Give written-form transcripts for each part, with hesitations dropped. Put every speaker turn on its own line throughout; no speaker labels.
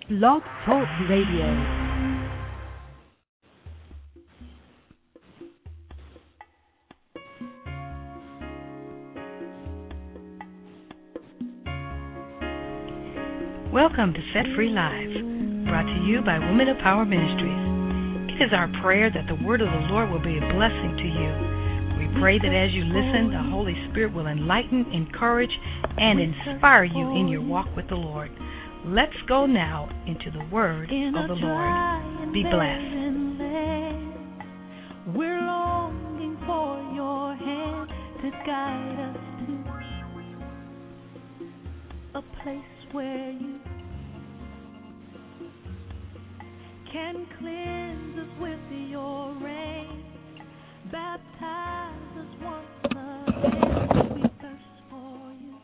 Blog Talk Radio. Welcome to Set Free Live, brought to you by Women of Power Ministries. It is our prayer that the word of the Lord will be a blessing to you. We pray that as you listen, the Holy Spirit will enlighten, encourage, and inspire you in your walk with the Lord. Let's go now into the word of the Lord. Be blessed.
We're longing for your hand to guide us to a place where you can cleanse us with your rain, baptize us once again. We thirst for you.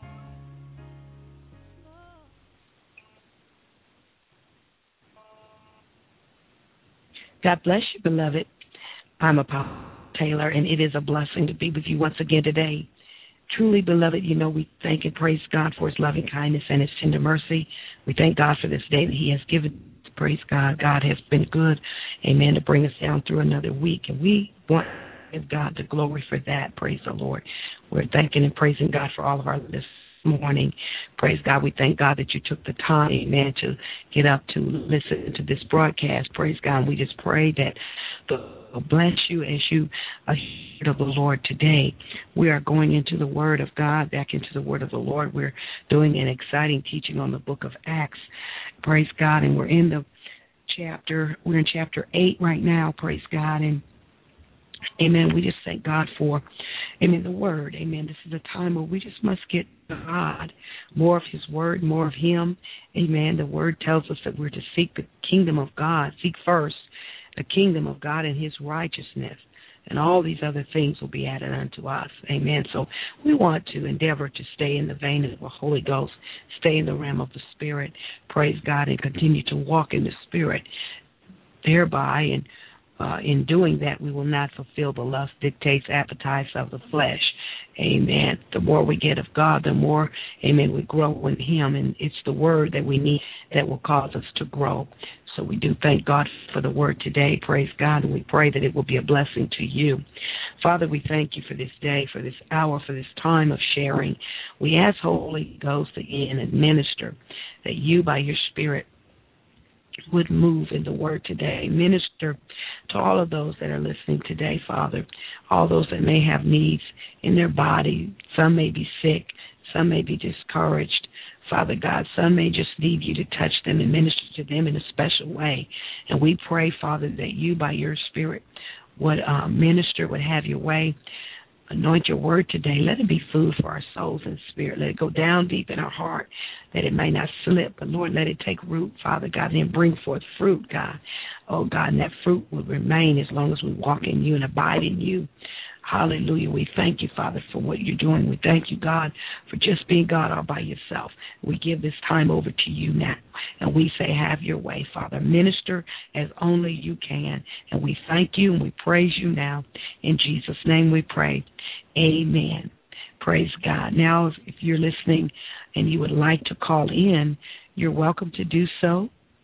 God bless you, beloved. I'm Apostle Taylor, and it is a blessing to be with you once again today. Truly, beloved, we thank and praise God for his loving kindness and his tender mercy. We thank God for this day that he has given. Praise God. God has been good, amen, to bring us down through another week. And we want to give God the glory for that. Praise the Lord. We're thanking and praising God for all of our this morning. Praise God. We thank God that you took the time, amen, to get up to listen to this broadcast. Praise God. And we just pray that the Lord bless you as you hear of the Lord today. We are going into the Word of God, back into the Word of the Lord. We're doing an exciting teaching on the book of Acts. Praise God. And we're in chapter 8 right now. Praise God. And amen. We just thank God for, amen, the Word. Amen. This is a time where we just must get God, more of his Word, more of him. Amen. The Word tells us that we're to seek the kingdom of God, seek first the kingdom of God and his righteousness, and all these other things will be added unto us. Amen. So we want to endeavor to stay in the vein of the Holy Ghost, stay in the realm of the Spirit, praise God, and continue to walk in the Spirit. Thereby, and in doing that, we will not fulfill the lust, dictates, appetites of the flesh. Amen. The more we get of God, the more, amen, we grow in him, and it's the word that we need that will cause us to grow. So we do thank God for the word today. Praise God, and we pray that it will be a blessing to you. Father, we thank you for this day, for this hour, for this time of sharing. We ask Holy Ghost again and minister that you, by your Spirit, would move in the word today. Minister to all of those that are listening today, Father, all those that may have needs in their body. Some may be sick, some may be discouraged. Father God, some may just need you to touch them and minister to them in a special way. And we pray, Father, that you, by your Spirit, would minister, would have your way. Anoint your word today. Let it be food for our souls and spirit. Let it go down deep in our heart, that it may not slip. But, Lord, let it take root, Father God, and bring forth fruit, God. Oh, God, and that fruit will remain as long as we walk in you and abide in you. Hallelujah. We thank you, Father, for what you're doing. We thank you, God, for just being God all by yourself. We give this time over to you now, and we say, have your way, Father. Minister as only you can, and we thank you and we praise you now. In Jesus' name we pray. Amen. Praise God. Now, if you're listening and you would like to call in, you're welcome to do so.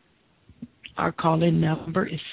Our call-in number is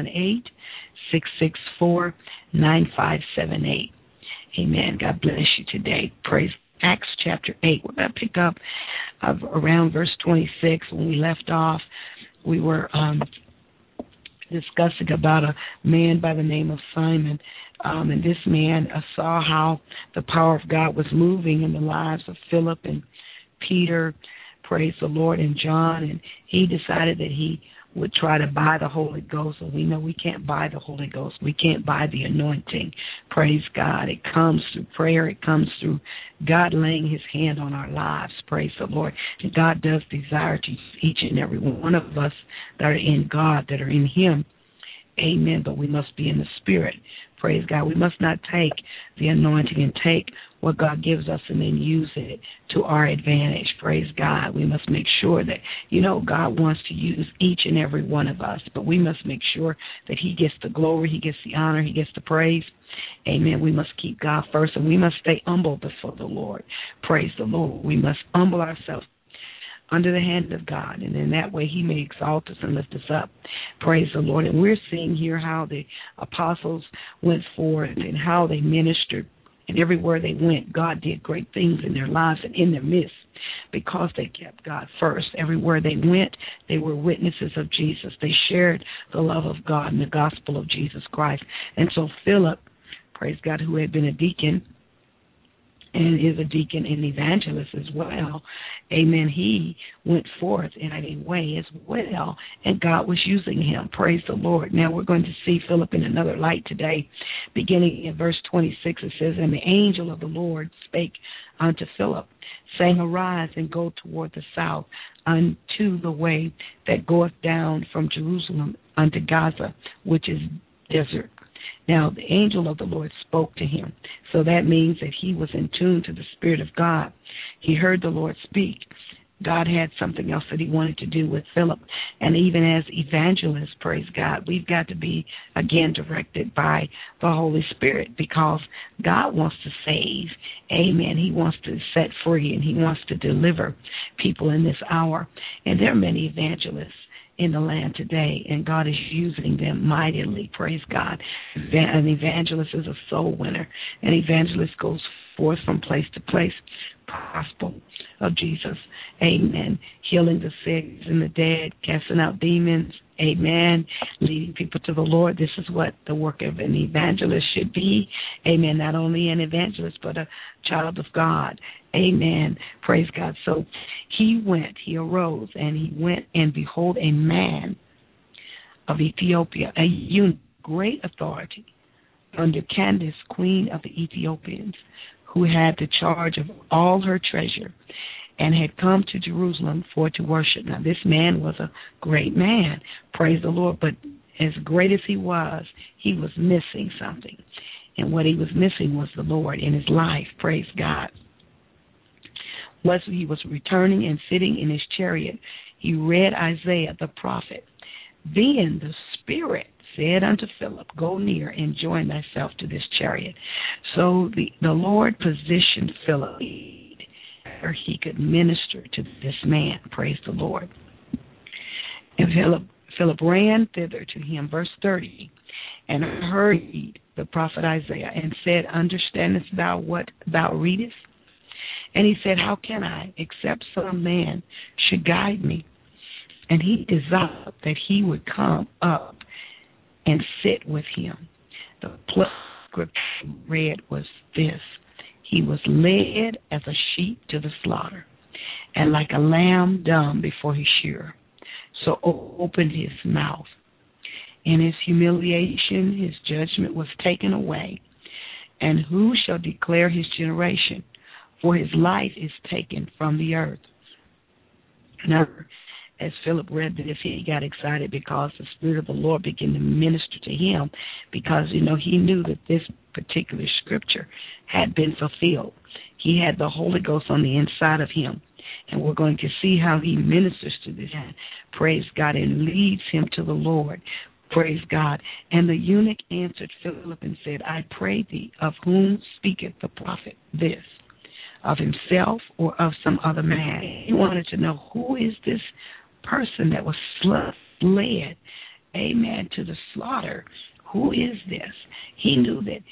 718-664-9578. Amen. God bless you today. Praise Acts chapter 8. We're going to pick up around verse 26. When we left off, we were discussing about a man by the name of Simon. And this man saw how the power of God was moving in the lives of Philip and Peter, praise the Lord, and John. And he decided that he would try to buy the Holy Ghost, and we know we can't buy the Holy Ghost. We can't buy the anointing. Praise God. It comes through prayer. It comes through God laying his hand on our lives. Praise the Lord. And God does desire to each and every one of us that are in God, that are in him. Amen. But we must be in the Spirit. Praise God. We must not take the anointing and take what God gives us and then use it to our advantage. Praise God. We must make sure that, God wants to use each and every one of us, but we must make sure that he gets the glory, he gets the honor, he gets the praise. Amen. We must keep God first, and we must stay humble before the Lord. Praise the Lord. We must humble ourselves under the hand of God, and in that way he may exalt us and lift us up. Praise the Lord. And we're seeing here how the apostles went forth and how they ministered, and everywhere they went, God did great things in their lives and in their midst because they kept God first. Everywhere they went, they were witnesses of Jesus. They shared the love of God and the gospel of Jesus Christ. And so Philip, praise God, who had been a deacon, and is a deacon and evangelist as well, amen, he went forth in a way as well, and God was using him. Praise the Lord. Now we're going to see Philip in another light today. Beginning in verse 26, it says, "And the angel of the Lord spake unto Philip, saying, Arise and go toward the south unto the way that goeth down from Jerusalem unto Gaza, which is desert." Now, the angel of the Lord spoke to him. So that means that he was in tune to the Spirit of God. He heard the Lord speak. God had something else that he wanted to do with Philip. And even as evangelists, praise God, we've got to be, again, directed by the Holy Spirit because God wants to save. Amen. He wants to set free and he wants to deliver people in this hour. And there are many evangelists in the land today, and God is using them mightily. Praise God. An evangelist is a soul winner. An evangelist goes forth from place to place, gospel of Jesus. Amen. Healing the sick and the dead, casting out demons. Amen. Leading people to the Lord. This is what the work of an evangelist should be. Amen. Not only an evangelist, but a child of God. Amen. Praise God. So he arose, and he went, and behold, a man of Ethiopia, a eunuch, great authority, under Candace, queen of the Ethiopians, who had the charge of all her treasure, and had come to Jerusalem for to worship. Now, this man was a great man, praise the Lord, but as great as he was missing something. And what he was missing was the Lord in his life, praise God. He was returning and sitting in his chariot. He read Isaiah the prophet. Then the Spirit said unto Philip, Go near and join thyself to this chariot. So the Lord positioned Philip where he could minister to this man. Praise the Lord. And Philip ran thither to him, verse 30, and heard the prophet Isaiah, and said, Understandest thou what thou readest? And he said, How can I, except some man should guide me? And he desired that he would come up and sit with him. The scripture read was this: He was led as a sheep to the slaughter, and like a lamb dumb before his shearer, so opened his mouth. In his humiliation, his judgment was taken away. And who shall declare his generation? For his life is taken from the earth. Now, as Philip read this, he got excited because the Spirit of the Lord began to minister to him because, he knew that this particular scripture had been fulfilled. He had the Holy Ghost on the inside of him. And we're going to see how he ministers to this. Praise God, and leads him to the Lord. Praise God. And the eunuch answered Philip and said, I pray thee, of whom speaketh the prophet this? Of himself or of some other man? He wanted to know, who is this person that was led, amen, to the slaughter? Who is this? He knew that,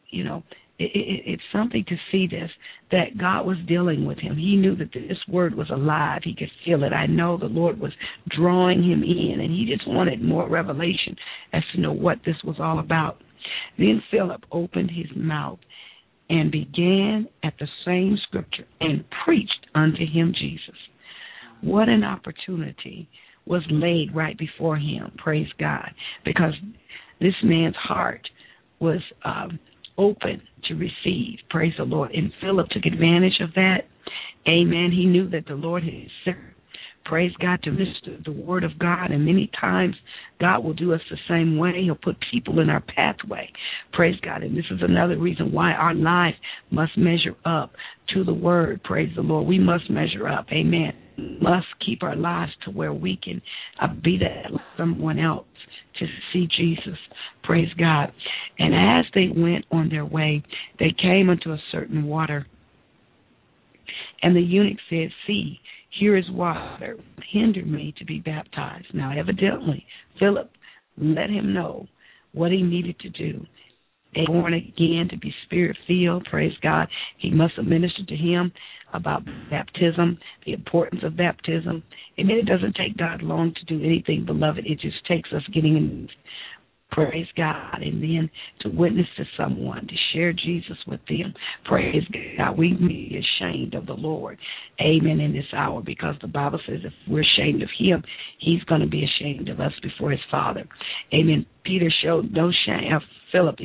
it's something to see this, that God was dealing with him. He knew that this word was alive. He could feel it. I know the Lord was drawing him in, and he just wanted more revelation as to know what this was all about. Then Philip opened his mouth and began at the same scripture and preached unto him Jesus. What an opportunity was laid right before him, praise God, because this man's heart was open to receive, praise the Lord. And Philip took advantage of that. Amen. He knew that the Lord had sent, praise God, to minister the word of God. And many times God will do us the same way. He'll put people in our pathway. Praise God. And this is another reason why our life must measure up to the word. Praise the Lord. We must measure up. Amen. We must keep our lives to where we can be that someone else to see Jesus. Praise God. And as they went on their way, they came unto a certain water. And the eunuch said, See, Here is water. Hinder me to be baptized. Now, evidently, Philip let him know what he needed to do. Born again, to be Spirit-filled, praise God. He must have ministered to him about baptism, the importance of baptism. And it doesn't take God long to do anything, beloved. It just takes us getting in, praise God, and then to witness to someone, to share Jesus with them. Praise God. We be ashamed of the Lord, amen, in this hour, because the Bible says if we're ashamed of him, he's going to be ashamed of us before his Father. Amen. Peter showed no shame. Philip,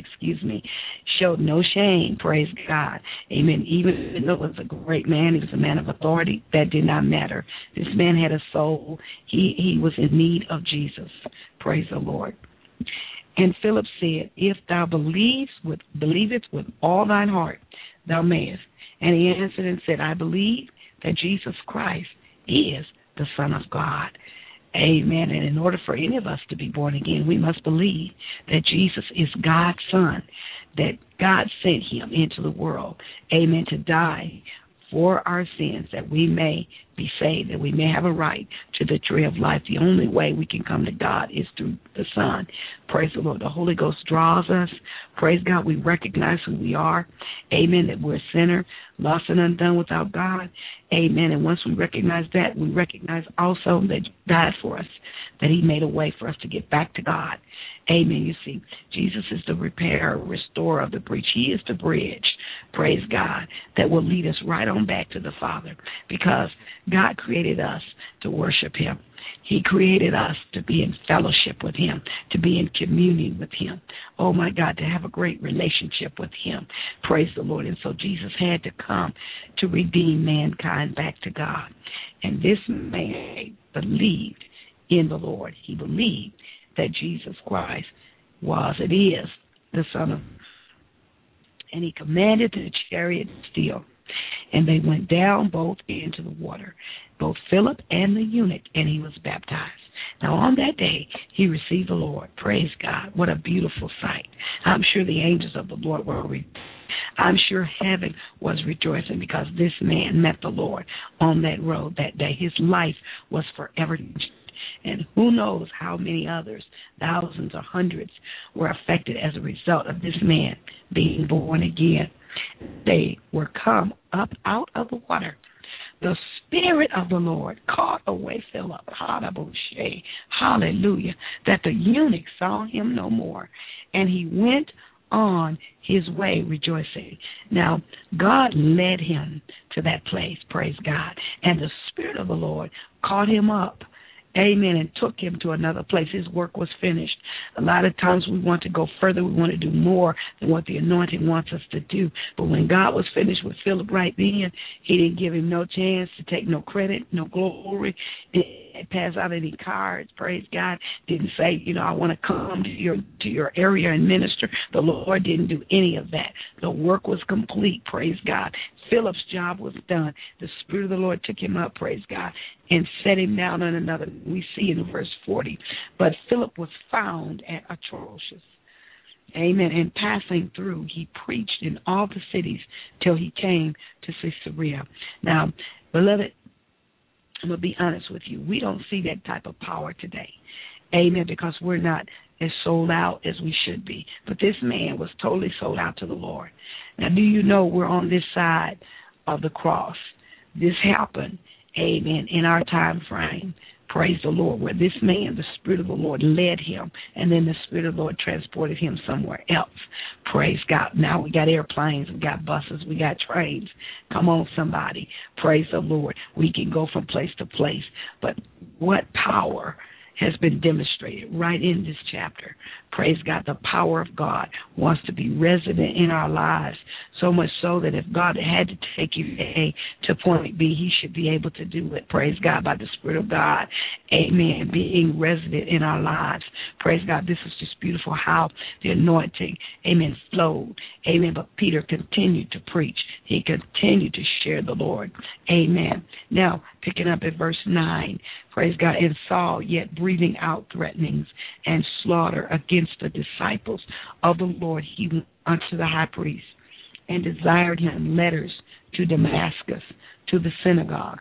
showed no shame, praise God. Amen. Even though he was a great man, he was a man of authority, that did not matter. This man had a soul. He was in need of Jesus. Praise the Lord. And Philip said, if thou believest with all thine heart, thou mayest. And he answered and said, I believe that Jesus Christ is the Son of God. Amen. And in order for any of us to be born again, we must believe that Jesus is God's Son, that God sent him into the world, amen, to die for our sins, that we may be saved, that we may have a right to the tree of life. The only way we can come to God is through the Son. Praise the Lord. The Holy Ghost draws us. Praise God. We recognize who we are. Amen. That we're a sinner, lost and undone without God. Amen. And once we recognize that, we recognize also that He died for us, that He made a way for us to get back to God. Amen. You see, Jesus is the repairer, restorer of the breach. He is the bridge, praise God, that will lead us right on back to the Father, because God created us to worship Him. He created us to be in fellowship with Him, to be in communion with Him. Oh, my God, to have a great relationship with Him. Praise the Lord. And so Jesus had to come to redeem mankind back to God. And this man believed in the Lord. He believed that Jesus Christ was, it is, the Son of God. And He commanded the chariot still. And they went down both into the water, both Philip and the eunuch, and he was baptized. Now, on that day, he received the Lord. Praise God. What a beautiful sight. I'm sure the angels of the Lord were I'm sure heaven was rejoicing because this man met the Lord on that road that day. His life was forever changed. And who knows how many others, thousands or hundreds, were affected as a result of this man being born again. They were come up out of the water. The Spirit of the Lord caught away Philip. Hallelujah. That the eunuch saw him no more. And he went on his way rejoicing. Now, God led him to that place, praise God. And the Spirit of the Lord caught him up. Amen, and took him to another place. His work was finished. A lot of times we want to go further. We want to do more than what the anointing wants us to do. But when God was finished with Philip right then, He didn't give him no chance to take no credit, no glory, didn't pass out any cards, praise God. Didn't say, I want to come to your area and minister. The Lord didn't do any of that. The work was complete, praise God. Philip's job was done. The Spirit of the Lord took him up, praise God, and set him down on another. We see in verse 40. But Philip was found at Atrocious. Amen. And passing through, he preached in all the cities till he came to Caesarea. Now, beloved, I'm going to be honest with you. We don't see that type of power today. Amen, because we're not as sold out as we should be. But this man was totally sold out to the Lord. Now, do you know we're on this side of the cross? This happened, amen, in our time frame. Praise the Lord, where this man, the Spirit of the Lord, led him, and then the Spirit of the Lord transported him somewhere else. Praise God. Now we got airplanes, we got buses, we got trains. Come on, somebody. Praise the Lord. We can go from place to place. But what power has been demonstrated right in this chapter. Praise God. The power of God wants to be resident in our lives, so much so that if God had to take you A to point B, He should be able to do it. Praise God, by the Spirit of God. Amen. Being resident in our lives. Praise God. This is just beautiful how the anointing, amen, flowed. Amen. But Peter continued to preach. He continued to share the Lord. Amen. Now, picking up at verse 9. Praise God. And Saul, yet breathing out threatenings and slaughter against the disciples of the Lord, he went unto the high priest and desired him letters to Damascus, to the synagogues,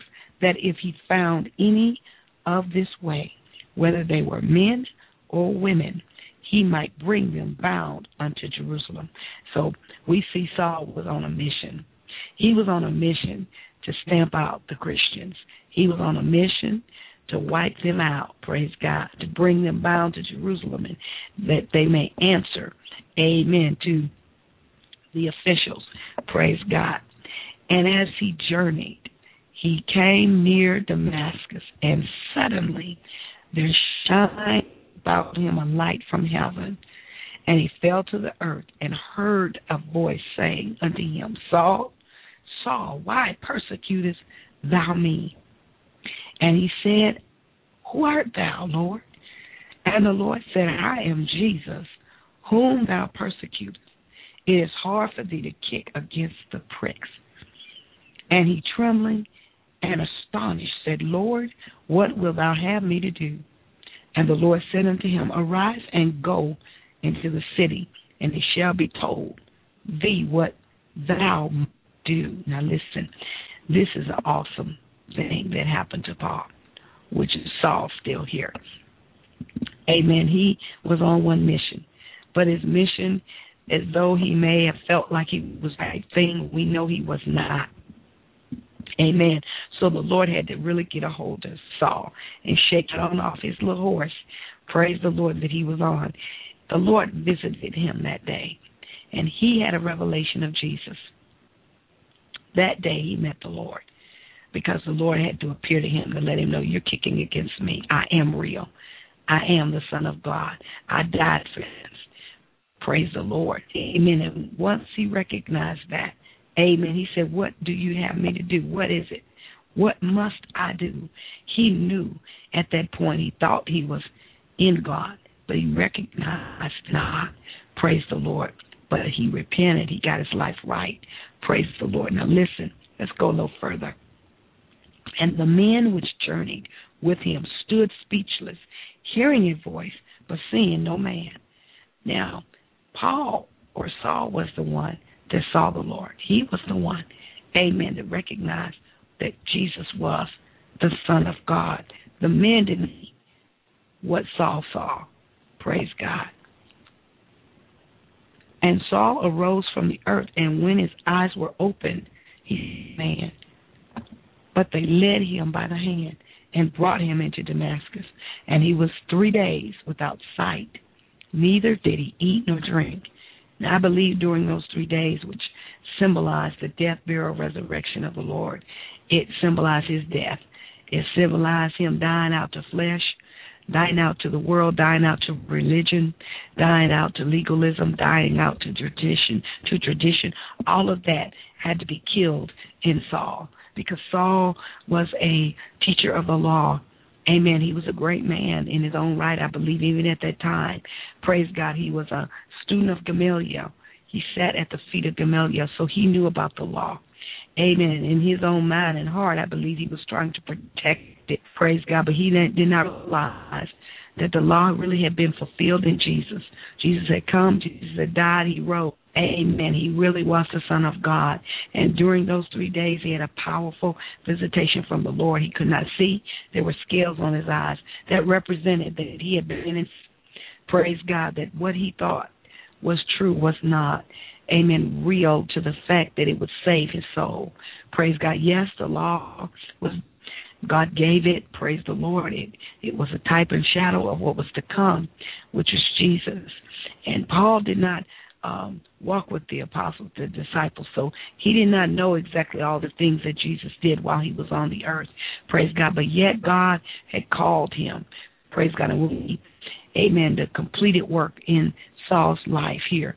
that if he found any of this way, whether they were men or women, he might bring them bound unto Jerusalem. So we see Saul was on a mission. He was on a mission to stamp out the Christians. He was on a mission to wipe them out, praise God, to bring them bound to Jerusalem, and that they may answer, amen, to the officials, praise God. And as he journeyed, he came near Damascus, and suddenly there shined about him a light from heaven, and he fell to the earth and heard a voice saying unto him, Saul, Saul, why persecutest thou me? And he said, Who art thou, Lord? And the Lord said, I am Jesus, whom thou persecutest. It is hard for thee to kick against the pricks. And he, trembling and astonished, said, Lord, what wilt thou have me to do? And the Lord said unto him, Arise and go into the city, and it shall be told thee what thou must do. Now listen, this is an awesome thing that happened to Paul, which is Saul still here. Amen. He was on one mission, but his mission, as though he may have felt like he was the right thing, we know he was not. Amen. So the Lord had to really get a hold of Saul and shake it on off his little horse. Praise the Lord that he was on. The Lord visited him that day, and he had a revelation of Jesus. That day he met the Lord, because the Lord had to appear to him to let him know, you're kicking against me. I am real. I am the Son of God. I died for this. Praise the Lord. Amen. And once he recognized that, amen, he said, what do you have me to do? What is it? What must I do? He knew at that point, he thought he was in God, but he recognized not. Praise the Lord. But he repented. He got his life right. Praise the Lord. Now listen, let's go a little further. And the men which journeyed with him stood speechless, hearing a voice, but seeing no man. Now, Paul or Saul was the one that saw the Lord. He was the one, amen, that recognized that Jesus was the Son of God. The men didn't see what Saul saw. Praise God. And Saul arose from the earth, and when his eyes were opened, he saw man. But they led him by the hand and brought him into Damascus. And he was 3 days without sight, neither did he eat nor drink. Now I believe during those 3 days, which symbolized the death, burial, resurrection of the Lord, it symbolized his death. It symbolized him dying out to flesh, dying out to the world, dying out to religion, dying out to legalism, dying out to tradition. All of that had to be killed in Saul, because Saul was a teacher of the law. Amen. He was a great man in his own right, I believe, even at that time. Praise God. He was a student of Gamaliel. He sat at the feet of Gamaliel, so he knew about the law. Amen. In his own mind and heart, I believe he was trying to protect it. Praise God. But he did not realize that the law really had been fulfilled in Jesus. Jesus had come. Jesus had died. He rose. Amen. He really was the Son of God. And during those 3 days, he had a powerful visitation from the Lord. He could not see. There were scales on his eyes that represented that he had been in. Praise God, that what he thought was true was not, amen, real to the fact that it would save his soul. Praise God. Yes, the law was, God gave it. Praise the Lord. It was a type and shadow of what was to come, which is Jesus. And Paul did not walk with the apostles, the disciples, so he did not know exactly all the things that Jesus did while he was on the earth. Praise God. But yet God had called him. Praise God. And we, amen, the completed work in Saul's life here.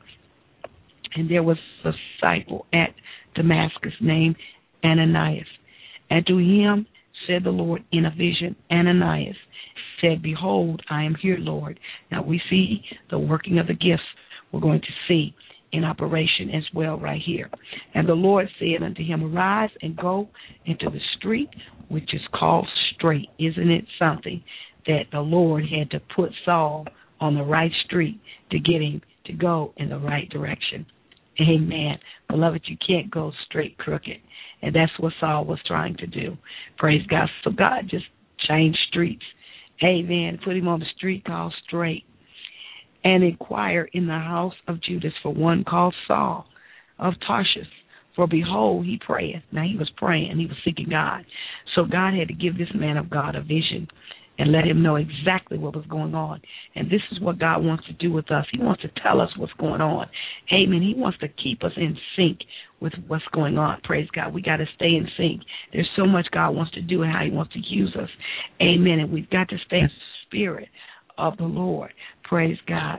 And there was a disciple at Damascus named Ananias. And to him said the Lord in a vision, Ananias said, Behold, I am here, Lord. Now we see the working of the gifts we're going to see in operation as well right here. And the Lord said unto him, Arise and go into the street which is called Straight. Isn't it something that the Lord had to put Saul on the right street to get him to go in the right direction? Amen. Beloved, you can't go straight crooked. And that's what Saul was trying to do. Praise God. So God just changed streets. Amen. Put him on the street called Straight. And inquire in the house of Judas for one called Saul of Tarsus. For behold, he prayeth. Now he was praying. He was seeking God. So God had to give this man of God a vision and let him know exactly what was going on. And this is what God wants to do with us. He wants to tell us what's going on. Amen. He wants to keep us in sync with what's going on. Praise God. We got to stay in sync. There's so much God wants to do and how he wants to use us. Amen. And we've got to stay in the spirit of the Lord. Praise God.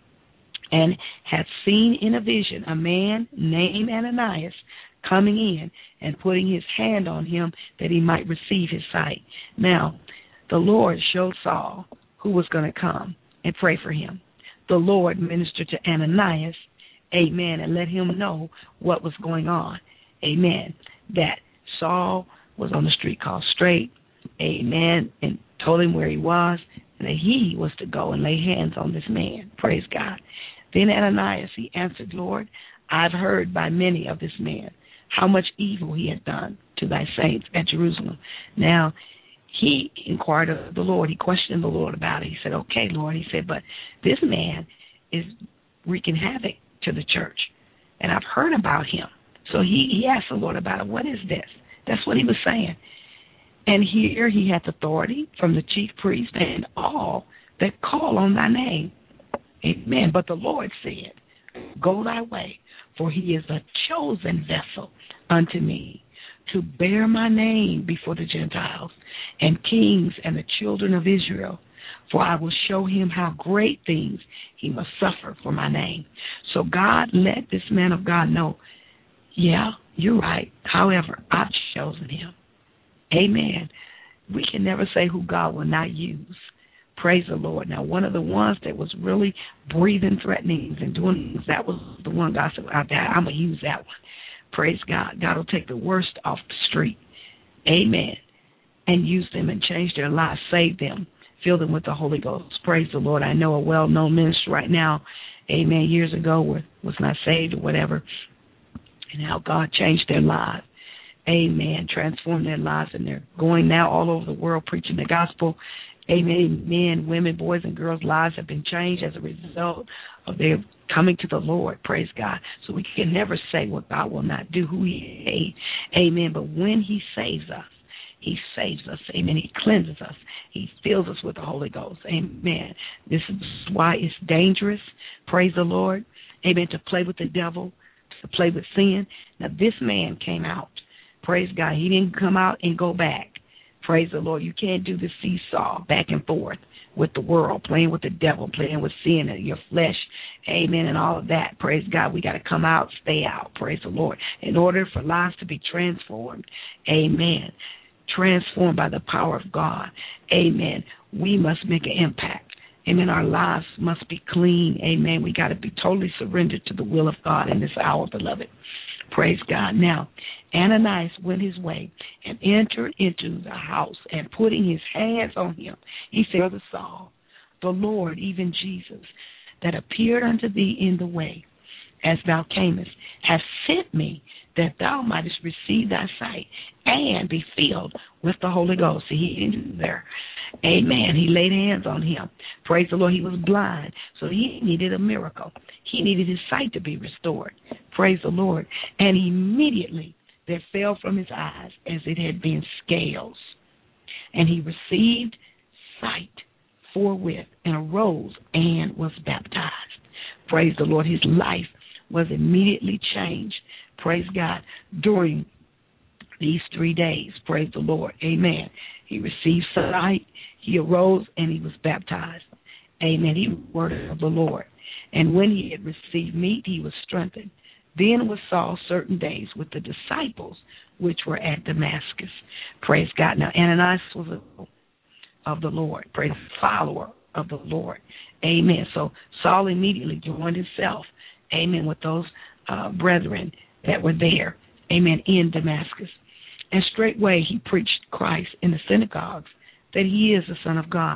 And had seen in a vision a man named Ananias coming in and putting his hand on him that he might receive his sight. Now, the Lord showed Saul who was going to come and pray for him. The Lord ministered to Ananias, amen, and let him know what was going on, amen, that Saul was on the street called Straight, amen, and told him where he was, and that he was to go and lay hands on this man. Praise God. Then Ananias, he answered, Lord, I've heard by many of this man how much evil he had done to thy saints at Jerusalem. Now, he inquired of the Lord. He questioned the Lord about it. He said, okay, Lord. He said, but this man is wreaking havoc to the church, and I've heard about him. So he asked the Lord about it. What is this? That's what he was saying. And here he hath authority from the chief priest and all that call on thy name. Amen. But the Lord said, go thy way, for he is a chosen vessel unto me to bear my name before the Gentiles and kings and the children of Israel. For I will show him how great things he must suffer for my name. So God let this man of God know, yeah, you're right. However, I've chosen him. Amen. We can never say who God will not use. Praise the Lord. Now, one of the ones that was really breathing threatenings and doing things, that was the one God said, I'm going to use that one. Praise God. God will take the worst off the street. Amen. And use them and change their lives, save them, fill them with the Holy Ghost. Praise the Lord. I know a well-known minister right now, amen, years ago was not saved or whatever, and how God changed their lives. Amen. Transformed their lives, and they're going now all over the world preaching the gospel. Amen. Men, women, boys, and girls' lives have been changed as a result of their coming to the Lord. Praise God. So we can never say what God will not do, who he hates. Amen. But when he saves us, he saves us. Amen. He cleanses us. He fills us with the Holy Ghost. Amen. This is why it's dangerous. Praise the Lord. Amen. To play with the devil, to play with sin. Now, this man came out. Praise God. He didn't come out and go back. Praise the Lord. You can't do the seesaw back and forth with the world, playing with the devil, playing with sin and your flesh. Amen. And all of that. Praise God. We got to come out, stay out. Praise the Lord. In order for lives to be transformed. Amen. Transformed by the power of God. Amen. We must make an impact. Amen. Our lives must be clean. Amen. We got to be totally surrendered to the will of God in this hour, beloved. Praise God. Now, Ananias went his way and entered into the house, and putting his hands on him, he said, Brother Saul, the Lord, even Jesus, that appeared unto thee in the way as thou camest, hath sent me that thou mightest receive thy sight and be filled with the Holy Ghost. See, he didn't do there. Amen. He laid hands on him. Praise the Lord. He was blind, so he needed a miracle. He needed his sight to be restored. Praise the Lord. And immediately there fell from his eyes as it had been scales. And he received sight forthwith and arose and was baptized. Praise the Lord. His life was immediately changed. Praise God. During these 3 days. Praise the Lord. Amen. He received sight. He arose and he was baptized. Amen. He was the word of the Lord. And when he had received meat, he was strengthened. Then was Saul certain days with the disciples which were at Damascus. Praise God. Now, Ananias was of the Lord. Praise the follower of the Lord. Amen. So Saul immediately joined himself, amen, with those brethren that were there, amen, in Damascus. And straightway he preached Christ in the synagogues, that he is the Son of God.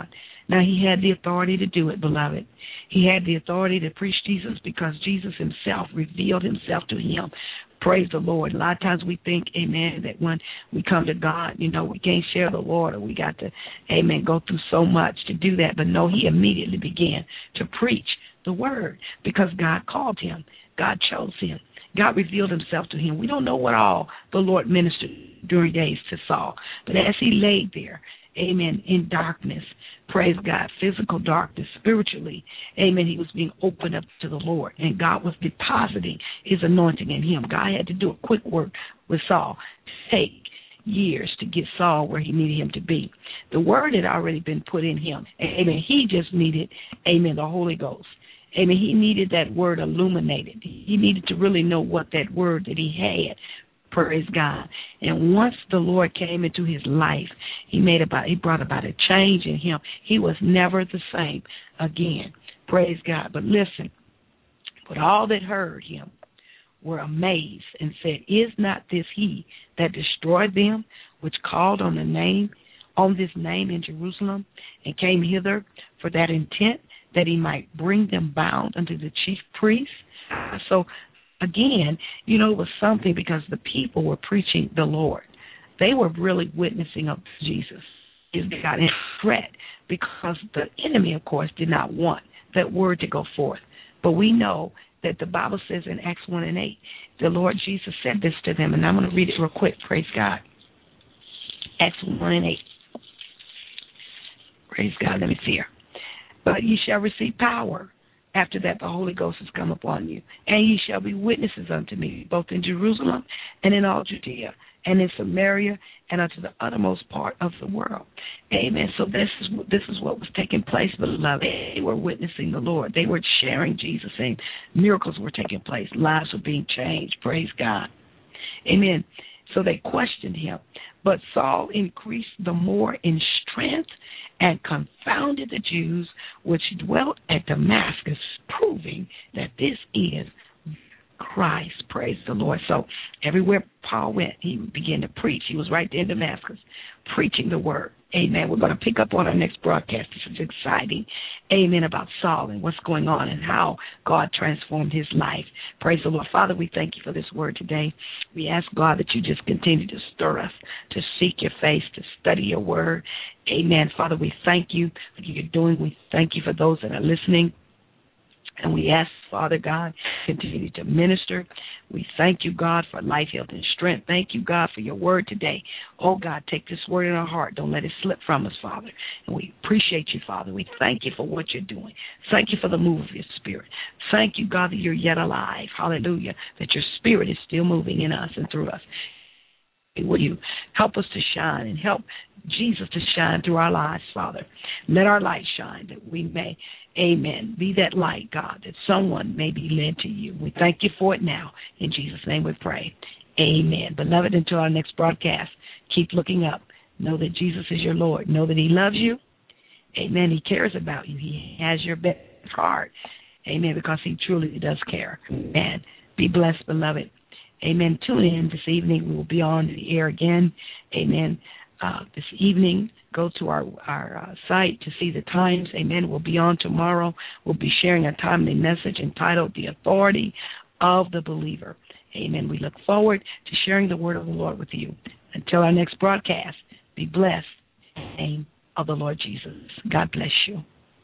Now, he had the authority to do it, beloved. He had the authority to preach Jesus because Jesus himself revealed himself to him. Praise the Lord. A lot of times we think, amen, that when we come to God, we can't share the Lord, or we got to, amen, go through so much to do that. But no, he immediately began to preach the word because God called him. God chose him. God revealed himself to him. We don't know what all the Lord ministered during days to Saul. But as he laid there, amen, in darkness, praise God, physical darkness, spiritually, amen, he was being opened up to the Lord. And God was depositing his anointing in him. God had to do a quick work with Saul. Take years to get Saul where he needed him to be. The word had already been put in him. Amen. He just needed, amen, the Holy Ghost. Amen. He needed that word illuminated. He needed to really know what that word that he had. Praise God. And once the Lord came into his life, he brought about a change in him. He was never the same again. Praise God. But listen, but all that heard him were amazed and said, "Is not this he that destroyed them, which called on this name in Jerusalem, and came hither for that intent, that he might bring them bound unto the chief priests?" So, again, it was something because the people were preaching the Lord. They were really witnessing of Jesus. It got in threat because the enemy, of course, did not want that word to go forth. But we know that the Bible says in Acts 1:8, the Lord Jesus said this to them, and I'm going to read it real quick. Praise God. Acts 1:8. Praise God. Let me see here. "But ye shall receive power. After that, the Holy Ghost has come upon you. And ye shall be witnesses unto me, both in Jerusalem and in all Judea, and in Samaria, and unto the uttermost part of the world." Amen. So this is what was taking place, beloved. They were witnessing the Lord. They were sharing Jesus, and miracles were taking place. Lives were being changed. Praise God. Amen. So they questioned him. But Saul increased the more in strength and confounded the Jews which dwelt at Damascus, proving that this is Christ. Praise the Lord. So everywhere Paul went, he began to preach. He was right there in Damascus, preaching the word. Amen. We're going to pick up on our next broadcast. This is exciting. Amen. About Saul and what's going on and how God transformed his life. Praise the Lord. Father, we thank you for this word today. We ask, God, that you just continue to stir us to seek your face, to study your word. Amen. Father, we thank you for what you're doing. We thank you for those that are listening. And we ask, Father God, continue to minister. We thank you, God, for life, health, and strength. Thank you, God, for your word today. Oh, God, take this word in our heart. Don't let it slip from us, Father. And we appreciate you, Father. We thank you for what you're doing. Thank you for the move of your spirit. Thank you, God, that you're yet alive. Hallelujah. That your spirit is still moving in us and through us. Will you help us to shine and help Jesus to shine through our lives, Father? Let our light shine that we may, amen, be that light, God, that someone may be led to you. We thank you for it now. In Jesus' name we pray. Amen. Beloved, until our next broadcast, keep looking up. Know that Jesus is your Lord. Know that he loves you. Amen. He cares about you. He has your best heart. Amen. Because he truly does care. Amen. Be blessed, beloved. Amen. Tune in this evening. We will be on the air again. Amen. This evening, go to our site to see the times. Amen. We'll be on tomorrow. We'll be sharing a timely message entitled The Authority of the Believer. Amen. We look forward to sharing the word of the Lord with you. Until our next broadcast, be blessed in the name of the Lord Jesus. God bless you.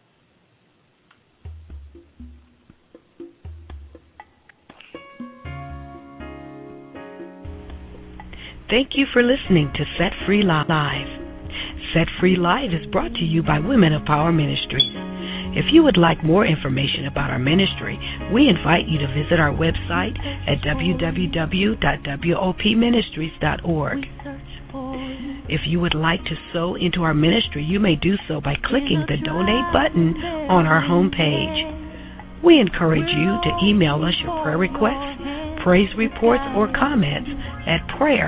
Thank you for listening to Set Free Live. Set Free Live is brought to you by Women of Power Ministries. If you would like more information about our ministry, we invite you to visit our website at www.wopministries.org. If you would like to sow into our ministry, you may do so by clicking the donate button on our homepage. We encourage you to email us your prayer requests, praise reports, or comments at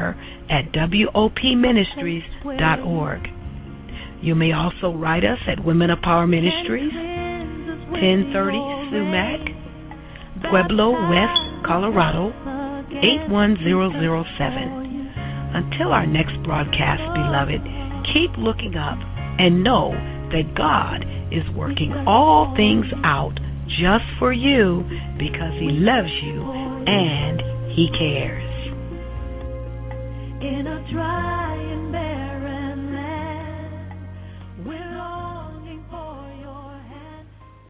prayer@wopministries.org. You may also write us at Women of Power Ministries, 1030 Sumac, Pueblo West, Colorado, 81007. Until our next broadcast, beloved, keep looking up and know that God is working all things out just for you because He loves you and He cares.
In a dry